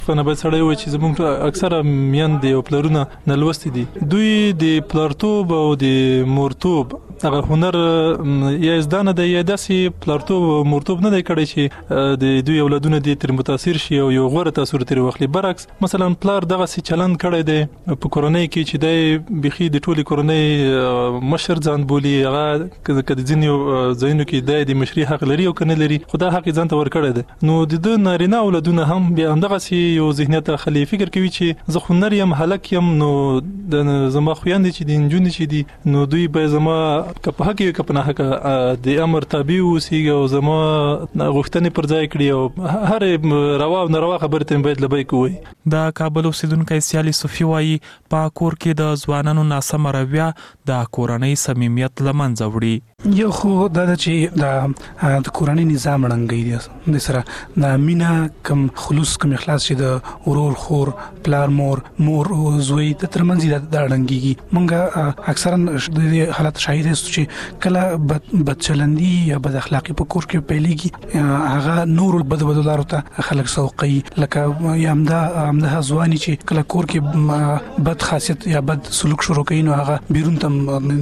فنه باید سړی وایي چې زموږ اکثره میندې او پلرونه نالوستي دي. دوی د پلارتوب او د مورتوب هغه هنر یا زده نه دی یا داسې پلارتوب او مورتوب نه دی کړی چې د دوی اولادونه دې تر متاثر شي او یو غوره تاثیر ترې واخلي. برعکس مثلا پلار دغسې چلند کړی دی په کورنۍ کې چې دی بیخي د ټولې کورنۍ مشر ځان بولي. هغه که د ځینې ځایونو کې دی د مشري حق لري او که نه لري، خو دا حق یې ځان ته ورکړی دی. نو د ده نارینه اولادونه هم بیا همدغسې یو ذهنیت اخلي، فکر کوي چې زه خو نر یم، هلک یم، نو زما خویندې چې دي، نجونې چې دي، نو دوی به زما که په حق وي که په ناحقه د امر تابع واوسېږي او زما غوښتنې پر ځای کړي او هرې روا او ناروا خبرې ته باید لبیک ووایي. د کابل اوسیدونکی سیالي صوفي وایي په کور کې د ځوانانو ناسمه رویه د کورنۍ صمیمیت له منځه وړي. یو خو دا ده چې د کورنۍ نظام ړنګوي دي، د سره د مینه کم خلوص کم اخلاص چې د ورور خور پلار مور زوی د ترمنځ د ړنګيږي. مونږ اکثرا د دې حالت شاهد یو چې کله بد چلندي یا بد اخلاقی په کور کې پیلېږي، هغه نور بد لارو ته خلک سوقي، لکه یا همدا ځواني چې کله کور کې بد خاصیت یا بد سلوک شروع کوي نو هغه بیرون ته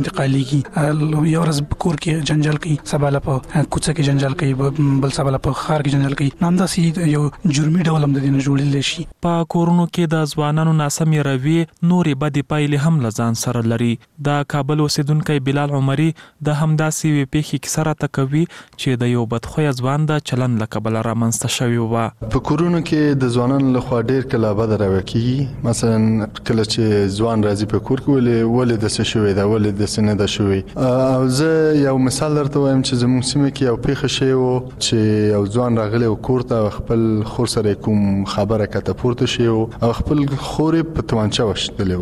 انتقالېږي. یو ورځ کور کې جنجال کوي، سبا له په کوڅه کې جنجال کوي، بل سبا له په ښار کې جنجال کوي. نو همداسې یو جرمي ډول هم د دې نه جوړېدلی شي. په کورونو کې د ځوانانو ناسمې رویې نورې بدې پایلې هم له ځان سره لري. د کابل اوسیدونکی بلال عمري د همداسې یوې پیښې کیسه راته کوي چې د یو بدخویه ځوان د چلند له کبله رامنځته شوې وه. په کورونو کې د ځوانانو لخوا ډېر کله بده رویه کېږي. مثلا کله چې ځوان راځي په کور کې ولې داسې شوې ده، ولې داسې نه ده شوې. او زه یو مثال درته وایم چې زموږ سیمه کې یو پیښه شوې وه چې یو ځوان راغلی و کور ته، خپل خور سره کوم خبره کته پورته شوې او خپل خور یې په تومانچه وشتلی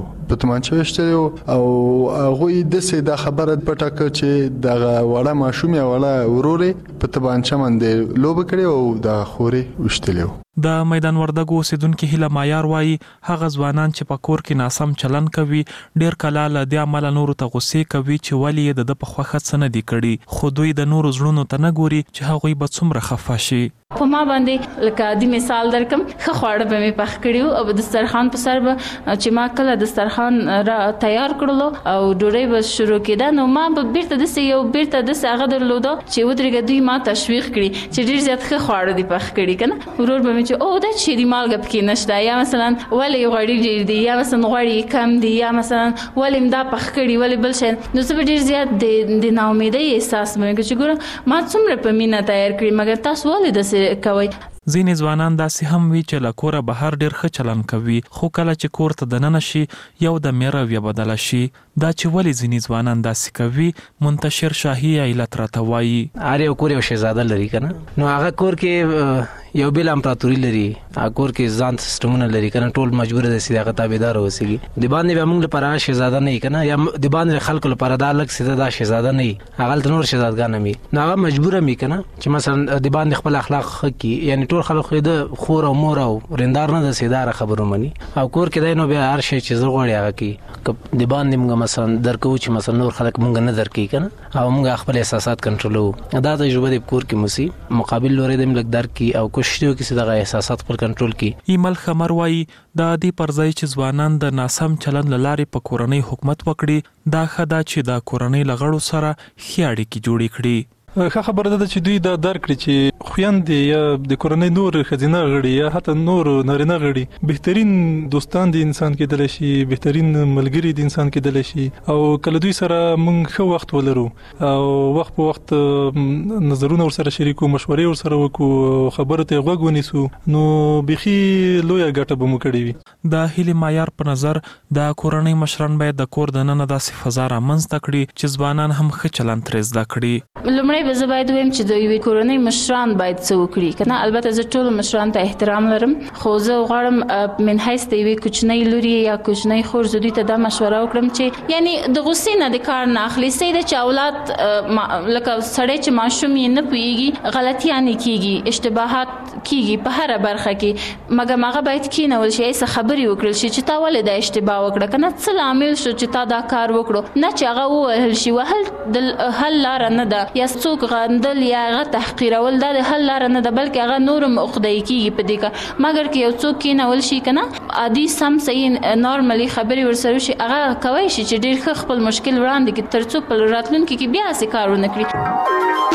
و او هغوی داسې دا خبره پټه کړه چې دغه وړه ماشوم یا وړه ورور یې په تومانچه باندې لوبه کړې او د خور یې وشتلی و. د میدان وردګو اوسیدونکي هیله مایار وایي هغه ځوانان چې په کور کې ناسم چلند کوي ډېر کله له دې امله نورو ته غوسې کوي چې ولې یې د ده په خوښه څه نه دي کړي، خو دوی د نورو زړونو ته نه ګوري چې هغوی به څومره خفه شي. په ما باندې لکه د مثال درکم ښه خواړه به مې پخ کړي او د دسترخوان په سر به چې ما کله دسترخوان را تیار کړلو او ډوډۍ به شروع کېده نو ما به بیرته داسې هغه درلوده چې ودرېږه دوی ما تشویق کړي چې ډېر زیات ښه خواړه دي پخ کړي که نه. ورور به مې چې او دا چې دي مالګه پکې نشته، یا مثلا ولې غوړي ډېر دي، یا مثلا غوړي کم دي، یا مثلا ولې مې دا پخ کړي ولې بل شی. نو زه به ډېر زیات د ناامیدۍ احساس به مې کوي چې ګوره ما څومره په مینه تیار کړي مګر تاسو ولې داسې کوئ. ځینې ځوانان داسې هم وي چې له کوره بهر ډېر ښه چلند کوي، خو کله چې کور ته دننه شي یو د رویه بدله شي. دا چې ولې ځینې ځوانان داسې کوي منتشر شاهي علت راته وایي. هر یو کور یو شهزاده لري که نه، نو هغه کور کې یو بېل امپراتوري لري، هغه کور کې ځان سیسټمونه لري که نه، ټول مجبوره دی چې د هغه تابعدار اوسېږي. د باندې بیا موږ لپاره هغه شهزاده نه وي که نه، یا د باندې خلکو لپاره دا لږ څه دا شهزاده نه وي، هغه هلته نور شهزادګان هم وي. نو هغه مجبوره وي که نه چې مثلا د باندې خپل اخلاق ښه کړي، یعنې ټول خلک خو د خور او مور او رندار نه د سیداره خبرو مني او کور کې دی نو بیا هر شی چې زه غواړي هغه کوي. که د باندې موږ مثلا درکوو چې مثلا نور خلک موږ نه درکوي که نه، او موږ خپل احساسات کنټرولوو. دا تجربه د کور کې موسي مقابل لوري د لږ درک کړي او کوشش وکړي چې دغه احساسات خپل کنټرول کړي. ایمل خمر وایي د دې پر ځای چې ځوانان د ناسم چلند له لارې په کورنۍ حکومت وکړي، دا ښه ده چې د کورنۍ له غړو سره ښې اړیکې جوړې کړي. ښه خبره ده چې دوی دا درک کړي چې خویندې یا د کورنۍ نور ښځینه غړي یا حتی نور نارینه غړي بهترین دوستان د انسان کېدلی شي، بهترین ملګري د انسان کېدلی شي، او کله دوی سره موږ ښه وخت ولرو او وخت په وخت نظرونه ورسره شریکو، مشورې ورسره وکړو، خبرو ته غوږ ونیسو، نو بیخي لویه ګټه به مو کړې وي. د هیلې معیار په نظر د کورنۍ مشران باید د کور دننه داسې فضا رامنځته کړي چې ځوانان هم ښه چلند ترې زده کړي. لومړی به زه باید ویم چې د یوې کورنۍ مشران باید څه وکړي که نه. البته زه ټولو مشرانو ته احترام لرم، خو زه غواړم من حیث د یوې کوچنۍ لوري یا کوچنۍ خور زه دوی ته دا مشوره وکړم چې یعنې د غصې نه د کار نه اخلي. صحیح ده چې اولاد لکه سړی چې ماشوم یې نه پوهېږي غلطیانې کېږي، اشتباهات کیږي په هر برخه کې، مګر هغه باید کینول شي، څه خبري وکړل شي چې تا ولې دا اشتباه وکړه، کنه څه لامل شو چې تا دا کار وکړو، نه چې هغه ووهل شي. وهل د حل لار نه ده، یا څوک غندل یا هغه تحقیرول دا د حل لار نه ده، بلکې هغه نورم عقده‌ای کیږي په دې کار. مګر که یو څوک کینول شي کنه عادي سم صحیح نارمالي خبري ورسره شي، هغه کوي شي چې ډیر ښه خپل مشکل وړاندې کړي ترڅو په راتلونکي کې بیا څه کارونه کړي.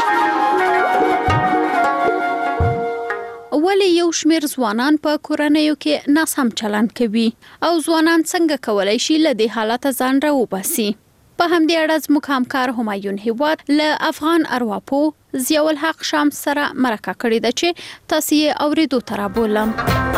ولی یو شمیر ځوانان په کورنیو کې ناسم چلند کوي او ځوانان څنګه کولای شي له دې حالت ځان راوباسي؟ په همدې اړه زموږ همکار همایون هیواد له افغان ارواپو ضیاء الحق شام سره مرکه کړې ده چې تاسو یې اوریدو ته رابولم.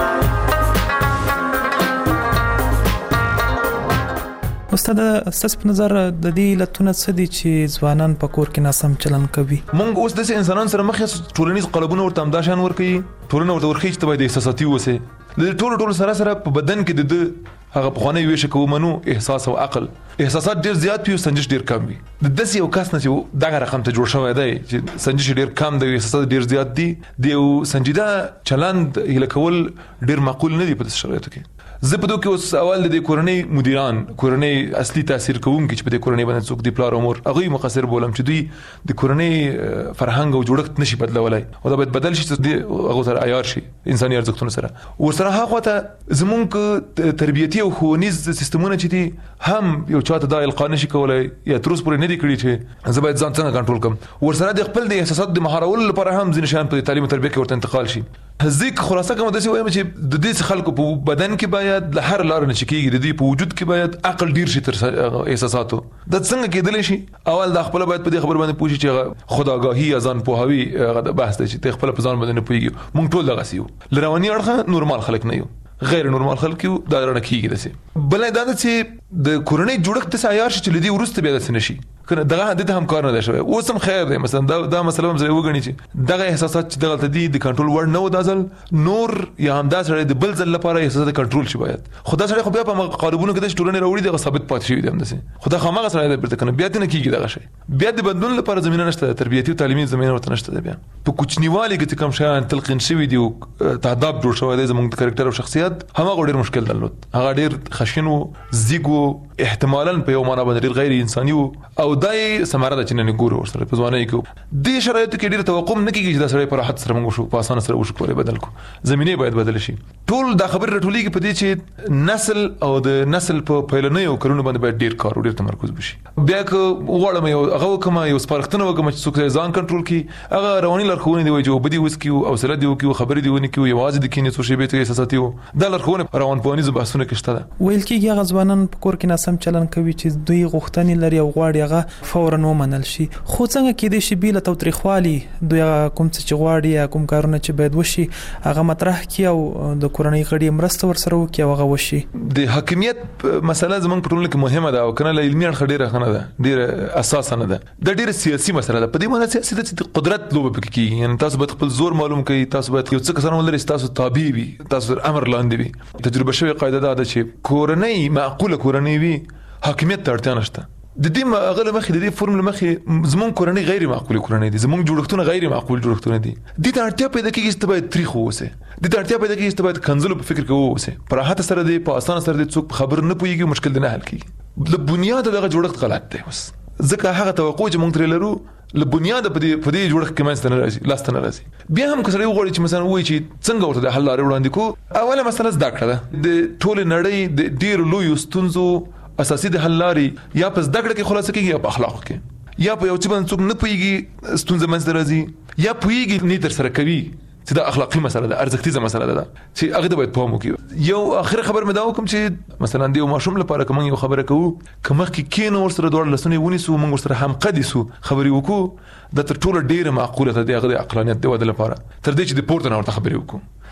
استاد ستاسو په نظر د دې لتونه څه دي چې ځوانان په کور کې ناسم چلند کوي؟ مونږ اوس د انسانانو سره مخ یو ټولنیز قالبونه ورته همداشان ورکوي، ټولنه ورته ورخي چې باید احساساتي اوسه، د ټولو سره په بدن کې د هغه پخوانی ویش کوو منو احساس او عقل، احساسات ډیر زیات وي او سنجش ډیر کم وي. د داسې یو کس نه چې دغه رقم ته جوړ شوی دی چې سنجش ډیر کم دی، احساسات ډیر زیات دي، د یو سنجیده چلند هله کول ډیر معقول نه دی په داسې شرایطو کې. زه په دوی کې اوس اول د کورنۍ مدیران، کورنۍ اصلي تاثیر کوونکي چې په دې کورنۍ باندې څوک دی پلار امور هغه مقصر بولم چې دوی د کورنۍ فرهنګ او جوړښت نشي بدلولای او دا باید بدل شي چې هغه سره عیار شي انساني ارزښتونه سره. ورسره هغه ته زمونږ تربیتي او ښوونیز سیستمونه چې دي هم یو چاته دا القا نشي کولای یا تر اوسه پورې نه دي کړي چې زه باید ځان څنګه کنټرول کړم. ورسره د خپل د احساسات د مهارولو لپاره هم ځینې شیان په تعلیم او تربیه کې ورته انتقال شي. ځکه خلاصه کوم داسې وایم چې د دې خلکو په بدن کې باید له هر لار نه چکیږي، د دې په وجود کې باید عقل ډیر شي تر احساساتو. د څنګه کېدلی شي اول د خپل باید په دې خبر باندې پوښي چې خداګاهي ازان پوهاوی غو بحث دی چې خپل په ځان باندې نه پوهیږي. مونږ ټول دغه سیو لرواني اړخه نورمال خلک نه یو، غیر نورمال خلک یو، دا رانه کیږي دسه. بلای دا چې د کورنۍ جوړښت ته عیار شي چې لدی ورسته بیا دسه نشي کنه دغه د هم کار نه شوی. اوس هم خیر دی مثلا دا مسله هم زه وګڼي چې دغه احساسات چې دغه تدي د کنټرول ور نه و دازل نور یا هم دا سره د بل ځل لپاره احساسات کنټرول شي باید خدا سره خو بیا په قالبونو کې د ټولنې راوړي دغه ثابت پات شي دی هم دسه خدا خامغه سره د برته کنه بیا ته نه کیږي دغه شی بیا د بدلون لپاره زمينه نشته، تربیتی او تعلیمي زمينه ورته نشته. بیا په کوچنیوالي کې کوم شیان تلقین شوی دی او تعذاب جوړ شوی دی زموږ د کریکټر او شخصیت هغه ډیر مشکل درلود، هغه ډیر خشن او زیګو احتمالاً په یو معنا باندې غیر انساني او دای سماره د چنن ګورو ورسره په ځواني کې د شرایطو کې ډیر توقع نه کیږي چې دا سره په راحت سره موږ شو په اسانه سره وشو کولای بدل کو. زمينه باید بدل شي. ټول دا خبر رټولې کې په دې چې نسل او د نسل په پیلنیو کلونو باندې باید ډیر کار او ډیر تمرکز وشي. بیا که وړم یو هغه کوم یو سپارښتنه وکم چې څوک ځان کنټرول کړي هغه رواني لارښوونه دی چې بدی وس کیو او سره دی کیو خبرې دی ونی کیو یوازې د کینې څو شی به ته احساساتي وو دا لارښوونه روان پوهنیز بحثونه کې شته. ویل کېږي هغه ځوانان په کور کې ناسم چلند کوي چې دوی غوښتنې لري او غواړي هغه فورا ومنل شي، خو څنګه کېدای شي بیل توتریخوالي دوی کوم څه چې غواړي یا کوم کارونه چې باید وشي هغه مطرح کړي او د کورنۍ غړي مرسته ورسره وکړي او هغه وشي. د حاکمیت مسله زموږ په ټولنه کې مهمه ده او کنه له علمي اړخ ډیره خنه ده، ډیره اساسه نه ده، د ډیره سیاسي مسله ده. په دې باندې سیاسي د قدرت لوبه پکې کیږي، یعنی تاسو باید خپل زور معلوم کړئ، تاسو باید یو څه کسان ولرئ تاسو تابع وي، تاسو امر لاندې وي. تجربه شوی قاعده ده چې کورنۍ معقوله کورنۍ وي حاکمیت ته اړتیا نشته. د دې اغله مخې د دې فرم مخې زمون کورنۍ غیر معقوله کورنۍ دي، زمون جوړښتونه غیر معقول جوړښتونه دي. د دې اړتیا پیدا کیږي چې باید تاریخ ووسه، د دې اړتیا پیدا کیږي چې باید کنزل په فکر کې ووسه، پر راحت سره دی په اسانه سره دی څوک خبر نه پويږي مشکل نه حل کیږي. له بنیاد دغه جوړښت غلط دی. اوس ځکه هغه توقع چې مونږ ترې لرو له بنیاد په دې جوړښت کې منځ نه راځي، لاس نه راځي. بیا هم کسره وغوړي چې مثلا وایي چې څنګه ورته د حل لارې وړاندې کو. اوله مسله زده کړه ده د ټول نړۍ د ډیر لوی ستونزو اساسي د حل لارې یا په زده کړه کې خلاصه کیږي یا په اخلاق کې، یا په یو څه باندې څوک نه پوهیږي ستونزه منځ راځي، یا پوهیږي نه تر سره کوي چې دا اخلاقی مسله ده، ارزښتي مسله ده چې هغه باید په مو کې. یو اخر خبر مې دا وکم چې مثلا د یو ماشوم لپاره کوم یو خبره کوو کومه کې کین ورسره دوړ لسونه ونیسو موږ ورسره هم قدیسو خبري وکړو د تر ټولو ډیره معقوله ده د عقلانیت د ودې لپاره تر دې چې د پورته نه ورته خبري وکړو.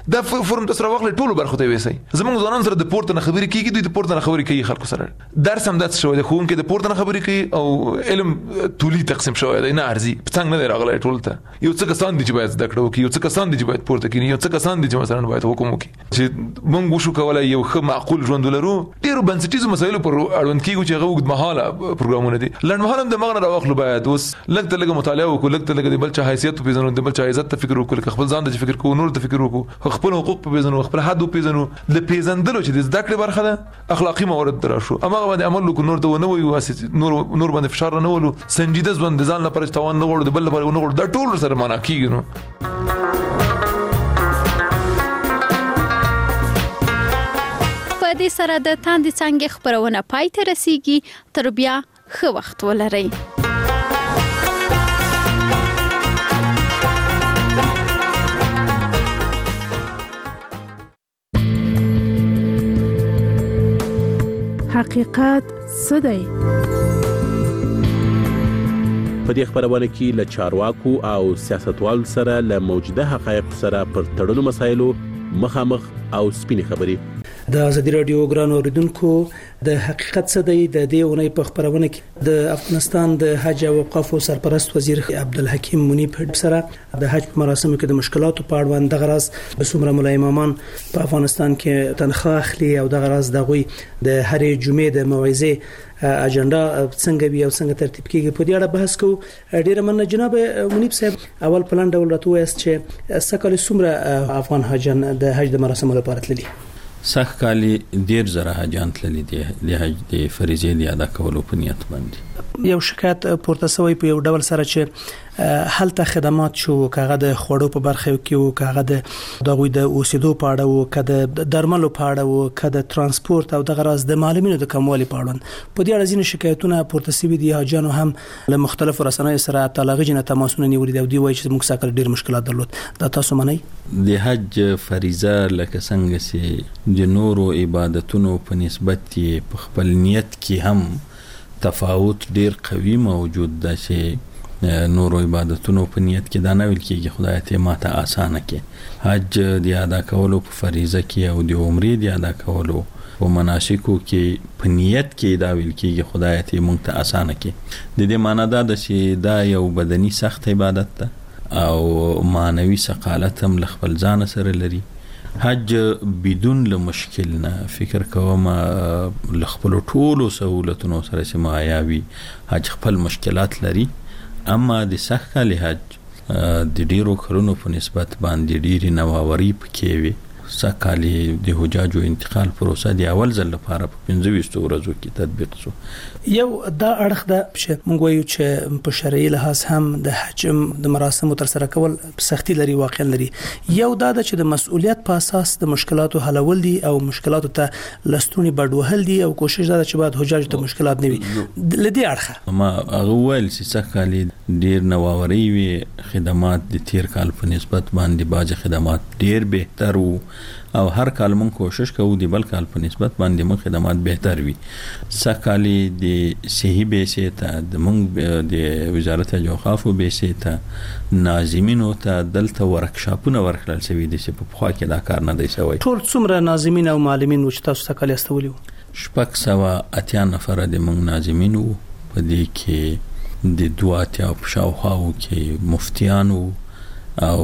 دا فورم تاسو راوخل ټول برخه ته وېسي زمونږ ځوانان سره د پورته نه خبرې کیږي دوی د پورته نه خبرې کوي خلکو سره درس هم داس شوی د خون کې د پورته نه خبرې کوي او علم تولی تقسیم شوی دی نه ارزي څنګه نه راغلی ټول ته یو څه کسان دي چې باید زده کړو کې یو څه کسان دي چې باید پورته کړي یو څه کسان دي چې مثلا باید حکومت وکړي چې موږ وشو کولای یو ښه معقول ژوند ولرو ډیرو بنسټیزو مسایلو پر اړوند کیږي چې هغه وګد مهاله پروګرامونه دي لړ مهاله د مغنه راوخلو باید اوس لږ مطالعه وکړو لږ د بل چا حیثیت په ځانو د بل چا عزت ته فکر وکړو خپل ځان ته فکر کوو نور ته فکر وکړو خپل حقوق په ځانو خپل حد په ځانو د پیژندلو چې د زده کړې برخه ده اخلاقی موارد درشو اما باندې عمل وکړو نور ته نه وي نور باندې فشار نه ولو سنجیده ځوند ځان لپاره توان نه وړو د بل لپاره نه وړو دا ټول سره معنا کیږي نو په دې سره د تاندې څنګه خبرونه پای ته رسیږي تر بیا ښه وخت ولرئ حقیقت څه دی؟ په دې خبرونه کې له چارواکو او سیاستوالو سره له موجوده حقایقو سره پر تړلو مسایلو مخامخ او سپینې خبرې د ازادي رادیو ګران اوریدونکو د حقیقت څه دی د دې اونۍ په خبرونه کې د افغانستان د حج او اوقاف سرپرست وزیر عبدالحکیم منیب سره د حج په مراسمو کې د مشکلاتو په اړه د غرض د څومره مولای امامان په افغانستان کې تنخواه اخلي او د غرض د غوي د هرې جمعې د موعظه اجنډا څنګه وي او څنګه ترتیب کیږي په دې اړه بحث کوو ډیر مننه جناب منیب صاحب اول پلان ډول راته وایست چې سکه څومره افغان حاجان د حج د مراسمو لپاره تللي سخت کالی ډیر زره حاجان تللي دي د حج د فریضې د ادا کولو په نیت باندې یو شکایت پورته شوی په یو ډول سره چې هلته خدمات شو کاغه د خوړو په برخه کې او کاغه د دغوی د اوسېدو په اړه او کده د درملو په اړه او کده ترانسپورت او د غراز د معلومینو د کموالي په اړه په دې اړه ځینې شکایتونه پورته شوي دي حاجانو هم له مختلفو رسنیو سره تعلق جن تماسونه نیولې دي او دی وایي چې موږ سره ډیر مشکلات درلود دا تاسو منئ د حج فریضه لکه څنګه چې د نورو عبادتونو په نسبت په خپل نیت کې هم تفاوت ډیر قوي موجود ده چې نورو عبادتونو په نیت کې دا نه ویل کېږي خدای ته ماته آسانه کې حج د ادا کولو په فریضه کې او د عمرې د ادا کولو په مناسکو کې په نیت کې دا ویل کېږي خدای ته مونږ ته آسانه کې د دې معنی دا ده چې دا یو بدني سخت عبادت ده او معنوي ثقالت هم خپل ځان سره لري حج بدون له مشکل نه فکر کوم له خپل ټولو سہولتونو سره سمایاوي حج خپل مشکلات لري اما د سخت کالی حج د ډیرو کارونو په نسبت باندې ډیری نوآوری پکې وي سخت کالی د حجاجو انتقال پروسه دی اول ځل لپاره په 15 ورځو کې تطبیق شو یو دا اړخ ده چې موږ وایو چې په شرعي لحاظ هم د حج د مراسمو تر سره کول سختي لري واقع لري یو دا د چې د مسؤلیت په اساس د مشکلاتو حلول دي او مشکلاتو ته لستونی بډوهل دي او کوشش دا چې بعد حجاج ته مشکلات نه وي لدی اړخ ما اول چې سخت کالی ډیر نوآوری وي خدمات د تیر کال په نسبت باندې باج خدمات ډیر بهتر او هر کال مون کوشش کوو دی بل کال په نسبت باندې مون خدمات بهتر وي سکالی د صحیح بیسه ته د مون د وزارت اوقاف بیسه ته ناظمینو ته دلته ورکشاپونه ورکړل شوی دي چې په خوا کې دا کار نه دی شوی ټول څومره ناظمین او معلمین چې تاسو سکالی استولیو شپږ سوه اتیا نفر د مون ناظمینو په دې کې د دواتیا په شاوخواو کې مفتیانو او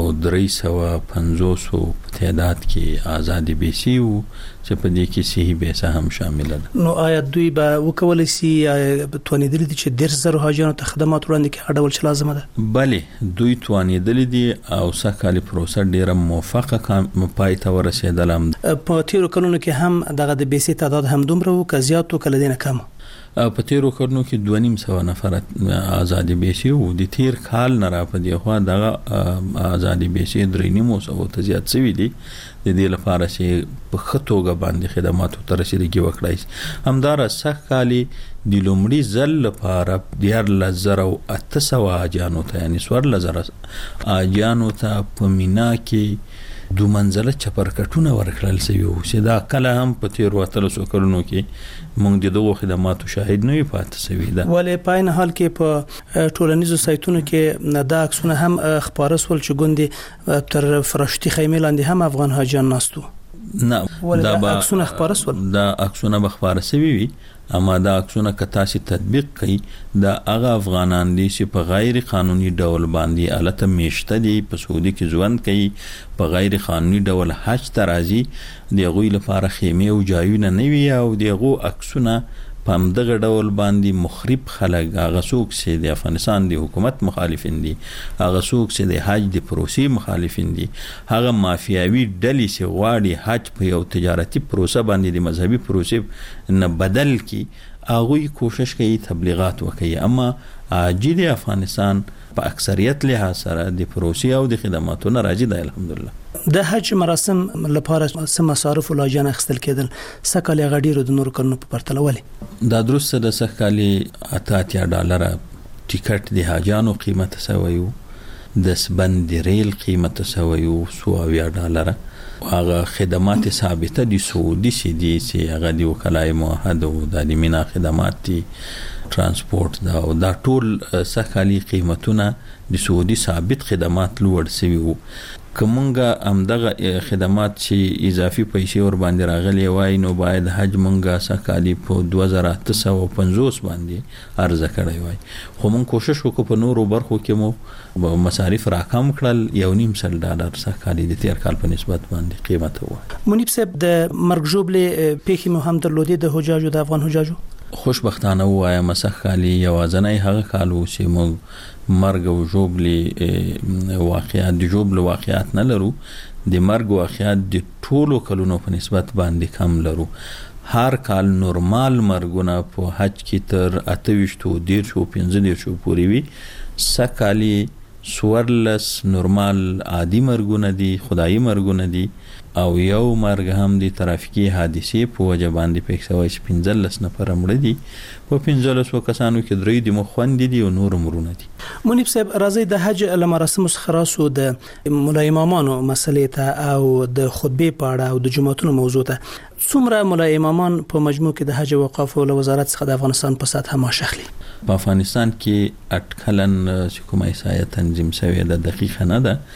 350 په تعداد کې آزادي بیسی وو چې په دې کې صحیح بیسه هم شامل ده نو آیا دوی به وکول شي توانیدل دي چې 10000 حاجیانو ته خدمات وړاندې کړي اډول چې لازم ده بله دوی توانیدل دي او سکهالی پروسه ډیره موفقه پای ته ورسېدل په تیرو کلونو کې هم دغه د بیسی تعداد هم دومره وو که زیات کله دینه کم په تیرو کلونو کې 2.5 نفر آزادي بیسی وو د تیر کال نه را په دی خو دغه آزادي بیسی 3.5 ته زیات شوی دي د دې لپاره چې په خطوګه باندې خدماتو ته رسیدګي وکړای همدار سخت کالی د لومړي ځل لپاره 14800 اجانو ته یعنی 14000 اجانو ته په مینا کې دو منزله چپرکټونه ورکړل شوی او چې دا کله هم په تیر وتلو سو کلونو کې موږ دغه خدماتو شاهد نه پاتې شوی دا. ولې په این حال کې په ټولنیزو سایتونو کې دا عکسونه هم خبره سول چې ګوندې تر فرشتي خیمه لاندې هم افغان حاجیان ناستو. نه دا عکسونه خبره سول، دا عکسونه به خبره شوی وي، اما دا عکسونه کتا سي تطبیق کړي دا هغه افغانان دي چې په غیر قانوني ډول باندې الته میشته دي، په سعودي کې ژوند کوي، په غیر قانوني ډول حج ته راځي، دغه لپاره خیمه او ځایونه نه وي او دغه عکسونه په همدغه ډول باندې مخرب خلک، هغه څوک چې د افغانستان د حکومت مخالفین دي، هغه څوک چې د حج د پروسې مخالفین دي، هغه مافیاوي ډلې چې غواړي حج په یو تجارتي پروسه باندې د مذهبي پروسې نه بدل کی، هغه کوشش کوي تبلیغات وکړي، اما عاجل افغانستان په اکثریت له سره د پروسې او د خدماتو نه راځي. د الحمدلله د حج مراسم لپاره سم مصارف ولاجان اخستل کېدل سکهاله غډیرو د نور کلونو په پرتله ولې دا درسته د سکهاله $88 ټیکټ د حاجانو قیمت سویو، د سبند ریل قیمت سویو $100 هغه خدمات ثابته دي سعودي سي دي چې هغه دی وکلای موحد او د مینا خدمات دي ترانسپورت دا ټول سکهاله قیمتونه د سعودي ثابت خدمات لوړ سوي وو. کومګه همدغه خدمات چې اضافي پیسې ور باندې راغلي وای نو باید حج مونږه سکهاله په 2350 باندې عرضه کړی وای، خو مونږ کوشش وکړو په نورو برخو کې مو مصارف راکم کړل، $1.5 سکهاله د تیر کال په نسبت باندې قیمت وو. منیب صاحب د مرګ جوړلې پیښې مو هم درلودې د حجاجو د افغان حجاجو؟ خوشبختانه وایم سکهاله یوازنۍ هغه کال و چې موږ مرګ او جوړلې واقعیت د جوړلو واقعیت نه لرو، د مرګ واقعیت د ټولو کلونو په نسبت باندې کم لرو. هر کال نورمال مرګونه په حج کې تر 28 او 15 پورې وي، سکهاله 14 نورمال عادي مرګونه دي، خدایي مرګونه دي، او یو مرګ هم د ترافیکي حادثې په وجه باندې پېښ 15 نفر مړه دي، په 15 کسانو کې 3 د مخوند دي او نور مرونه دي. منیب صاحب راځي د حج لمراسم خلاصو د مولا امامانو مسلې ته او د خطبه په اړه او د جمعتونو موضوع ته څومره مولا امامان په مجموع کې د حج او اوقاف او وزارت څخه د افغانستان په سطح ماشخلي؟ په افغانستان کې اټکلن چې کومه ایسایه تنظیم شوی د دقیقه نه ده،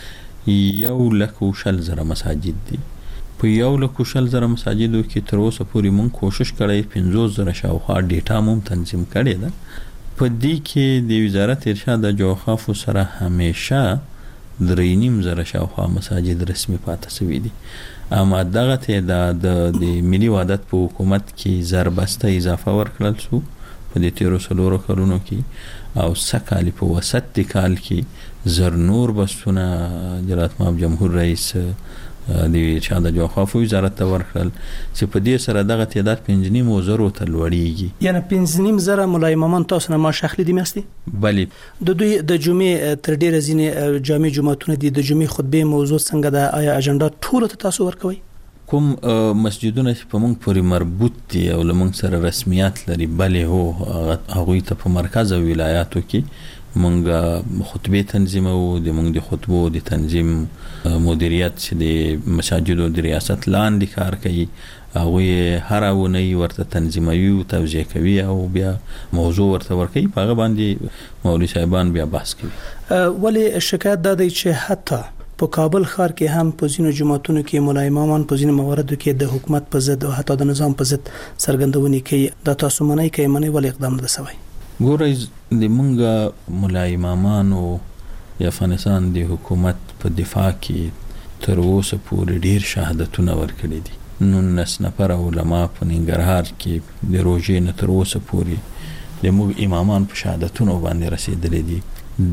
1,40,000 مساجد دي. په 1,40,000 مساجدو کې تر اوسه پورې مونږ کوشش کړی 50,000 شاوخوا ډیټا مو تنظیم کړی ده. په دې کې د وزارت ارشاد او اوقاف سره همیشه 3,500 شاوخوا مساجد رسمي پاتې شوي دي، اما دغه تعداد د ملي وحدت په حکومت کې ضربسته اضافه ورکړل شو په دې 13 کلونو کې، او سکهاله په وسط د کال کې زرنور بسونه جلالت مآب جمهور رئیس د ارشاد او اوقاف وزارت ته ورکړل چې په دې سره دغه تعداد 5,500 ته لوړیږي. یعنی 5,500 مولا امامان تاسو نه ماشخلي دي مستي؟ بله. د دوی د جمعې تر ډیره ځینې جامع جمعتونه دي، د جمعې خطبه موضوع څنګه ده؟ آیا اجنډا ټول ته تاسو ورکوي؟ کوم مسجدونه چې په موږ پورې مربوط دي او لمونږ سره رسمیت لري، بله هو هغه ته په مرکز او ولایاتو کې مونږ خطبه تنظیمو، د مونږ د خطبو د تنظیم مدیریت چې د مساجدو د ریاست لاندې کار کوي، هغه هر اونۍ ورته تنظیموي او توجیه کوي او بیا موضوع ورته ورکوي، په هغه باندې مولوی صاحبان بیا بحث کوي. ولی شکایت دا دی چې حتی په کابل ښار کې هم په ځینو جماعتونو کې مولا امامان په ځینو مواردو کې د حکومت په ضد او حتی د نظام په ضد څرګندونې کوي. دا تاسو منئ کوي منئ ولې اقدام نه سوی؟ ګورئ د مونږ مولا امامانو د افغانستان د حکومت په دفاع کې تر اوسه پورې ډیر شهادتونه ورکړي دي. 19 نفر علما په ننګرهار کې د روژې نه تر اوسه پورې د موږ امامان په شهادتونو باندې رسیدلي دي.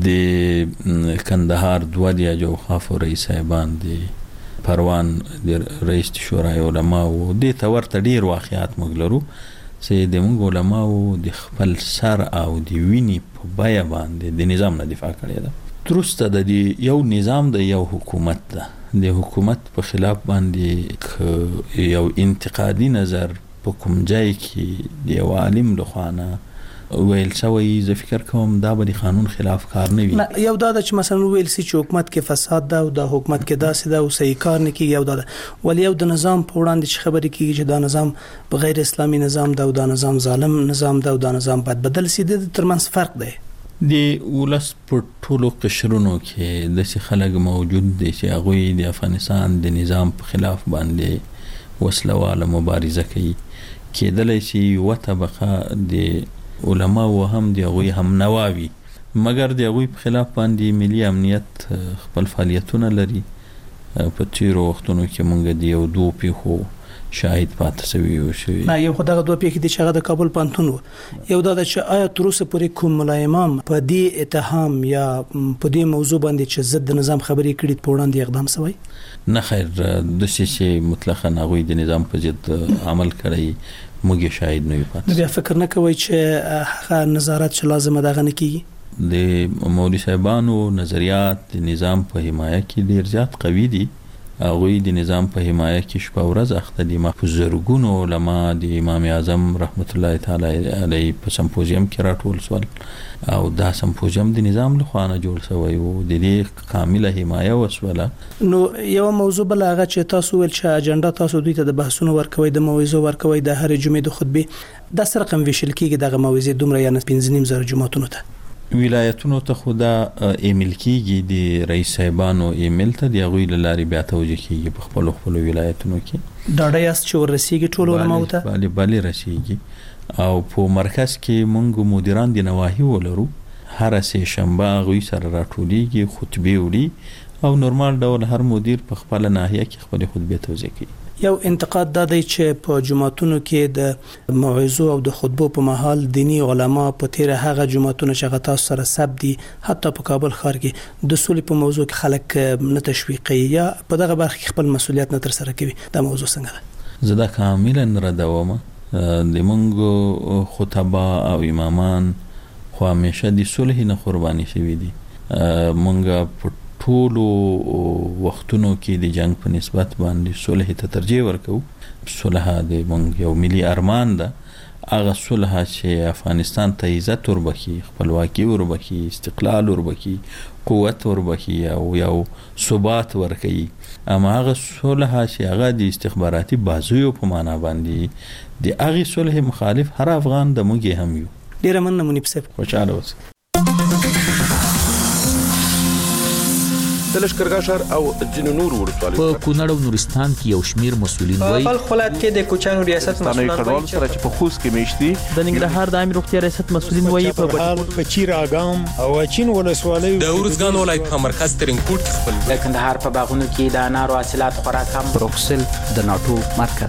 د کندهار 2 د اوقاف رئیس صاحبان دي، پروان د رئیس شورای علما او د تورته ډیر واقعات موږ لرو چې د موږ علما او د خپل سر او د وینې په بیا باندې د نظام نه دفاع کړی ده. درسته د یو نظام د یو حکومت ده، د حکومت په خلاف باندې یو انتقادي نظر په کوم ځای کې د یو عالم لخوا نه ویل شوی زه فکر کوم دا به د قانون خلاف کار نه وي. یو دا چې مثلا ویل سي چې حکومت کې فساد ده او د حکومت کې داسې ده او صحیح کار نه کوي، یو دا ولی یو د نظام په وړاندې چې خبرې کیږي چې دا نظام غیر اسلامي نظام ده او دا نظام ظالم نظام ده او دا نظام باید بدل سي، د ترمنځ فرق دی. د ولس په ټولو قشرونو کې داسې خلک موجود دي چې هغوی د افغانستان د نظام په خلاف باندې وسله مبارزه کوي. کېدلی شي یوه طبقه د علماو هم د هغوی هم نواوي، مګر د هغوی په خلاف باندې ملي امنیت خپل فعالیتونه لري. په تیرو وختونو کې موږ د یو دوه پیښو شاهد پاتې شوي یو نه یو خدای دوه پیښې د شغه د کابل پانتون یو دا چې آیا تر اوسه پورې کوم ملای امام په دې اتهام یا په دې موضوع باندې چې ضد نظام خبرې کړي په وړاندې اقدام شوی؟ نه خیر، د شي مطلقاً هغوی د نظام په ضد عمل کړی موږ شاهد نه یو پاتې. بیا فکر نه کوي چې هغه نظارت چې لازم دغه نه کیږي؟ د مولوی صاحبانو نظریات د نظام په حمایه کې ډیر زیات قوي دي. هغوی د نظام په حمایه کې شپه ورځ اخته دي. ما په زرګونو علما د امام اعظم رحمت الله تعالی علیه په سمپوزیم کې راټول شول او دا سمپوزیم د نظام له خوا نه جوړ شوی و، د دې کامله حمایه وشوله. نو یو موضوع بل هغه چې تاسو ول چې اجنډا تاسو دوی ته د بحثونو ورکوي، د موعظو ورکوي، د هر جمعې د خطبه د سر رقم ویشل کېږي دغه موعظه دومره یا 15,000 جمعتونو ته ولایتونو ته خدا ایمیل کېږي، د رئیس صاحبانو ایمیل ته د هغوی له لارې بیا توجه کېږي په خپلو ولایتونو کې. ډاډه یاست چې ورسیږي ټولو علماو ته؟ بله رسیږي او په مرکز کې موږ مدیران د نواحي ولرو، هر سه شنبه هغوی سره راټولیږي، خطبې وړي او نورمال ډول هر مدیر په خپله ناحیه کې خپلې خطبې توزیع کوي. یو انتقاد دا دی چې په جمعتونو کې د موعظو او د خطبو په مهال دینی علما په تیر هغه جمعتونو چې هغه تاسو سره ثبت دي حتی په کابل ښار کې د سولې په موضوع کې خلک نه تشویقي یا په دغه برخه کې خپل مسولیت نه تر سره کوي. دا موضوع څنګه ده؟ زه دا کاملا ردوم. د مونږ خطبا او امامان خو همیشه د صلح نه قرباني شوي دي. مونږ په ټولو وختونو کې د جنگ په نسبت باندې صلح ته ترجیح ورکو. صلح د مونږ یو ملي ارمان ده، هغه صلح چې افغانستان ته عزت وربخي، خپلواکي وربخي، استقلال وربخي، قوت وربخي او یو ثبات ورکوي. اما هغه صلح چې هغه د استخباراتي بازویو په معنا باندې د هغه صلح مخالف هر افغان د موږ هم یو. ډیر مننه منیب صاحب، خوشاله اوسئ. د لښکرګاه ښار او ځینو نورو ولسوالیو په کونړ او نورستان کې یو شمیر مسؤلین وایي په خپل ولایت کې د کوچانو ریاست مسؤلین وایي چې په خوست کې میشتي د ننګرهار د عامه روغتیا ریاست مسؤلین وایي په چیر اګام او چین ولسوالیو د ورزګان ولایت په مرکز ترنګوټ خپل د کندهار په باغونو کې د انارو حاصلات خورا کم. بروکسل د ناتو مرکز